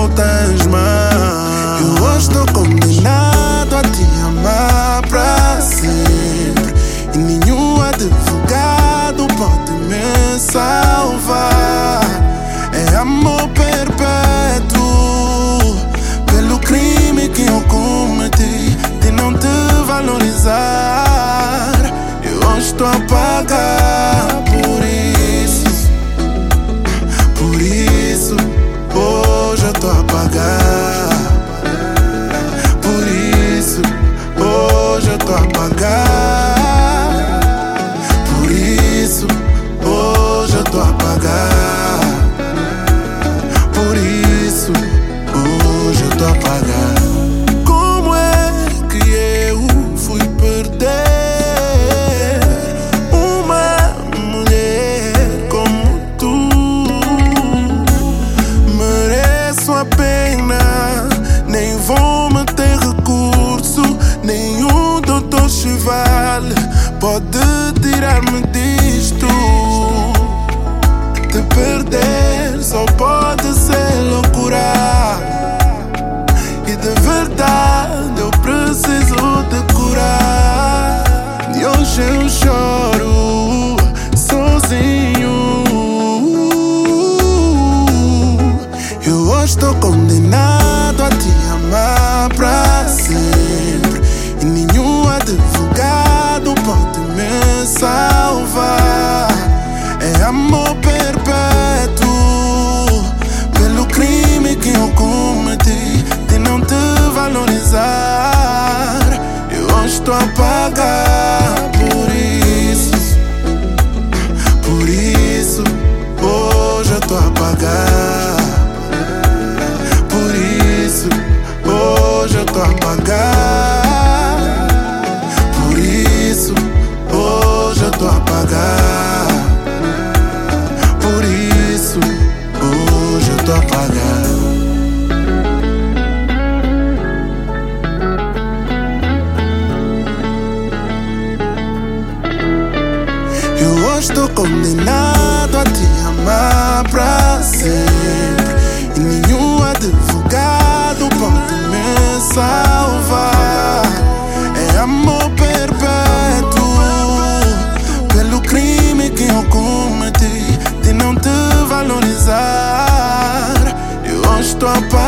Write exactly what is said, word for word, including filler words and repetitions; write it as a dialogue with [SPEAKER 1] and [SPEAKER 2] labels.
[SPEAKER 1] voltas mais. Eu hoje estou condenado a te amar pra sempre, e nenhum advogado pode me salvar. É amor perpétuo pelo crime que eu cometi de não te valorizar. Eu hoje estou a pagar por isso, por isso hoje eu estou a pagar. Por isso hoje eu estou a pagar. Por isso hoje eu estou a pagar. Por isso hoje eu estou a pagar. Como é que eu fui perder uma mulher como tu? Mereço a pena, nem vou meter recurso. Nenhum doutor Chevale pode tirar-me disto. Te perder só pode ser loucura, e de verdade eu preciso de curar. E hoje eu choro sozinho. Eu hoje estou condenado a te amar pra sempre, e nenhum advogado pode me salvar. É amor perpétuo pelo crime que eu cometi de não te valorizar. Eu hoje estou a pagar por isso. Por isso hoje eu estou a pagar. Por isso hoje eu estou a pagar. Por isso hoje eu estou a pagar. Por isso hoje eu estou a pagar. Eu hoje estou condenado a te amar pra sempre, e nenhum advogado pode me salvar. É amor perpétuo pelo crime que eu cometi de não te valorizar. Eu hoje estou a pagar.